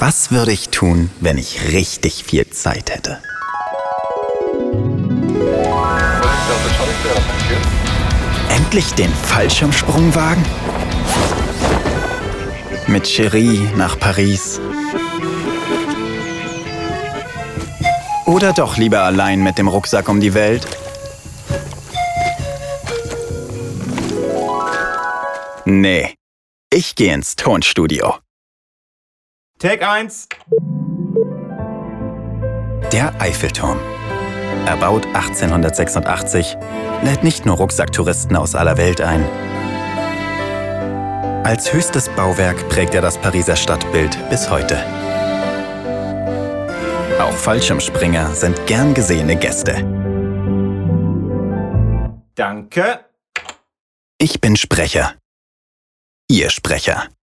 Was würde ich tun, wenn ich richtig viel Zeit hätte? Endlich den Fallschirmsprung wagen? Mit Cherie nach Paris? Oder doch lieber allein mit dem Rucksack um die Welt? Nee, ich gehe ins Tonstudio. Take 1. Der Eiffelturm. Erbaut 1886, lädt nicht nur Rucksacktouristen aus aller Welt ein. Als höchstes Bauwerk prägt er das Pariser Stadtbild bis heute. Auch Fallschirmspringer sind gern gesehene Gäste. Danke. Ich bin Sprecher. Ihr Sprecher.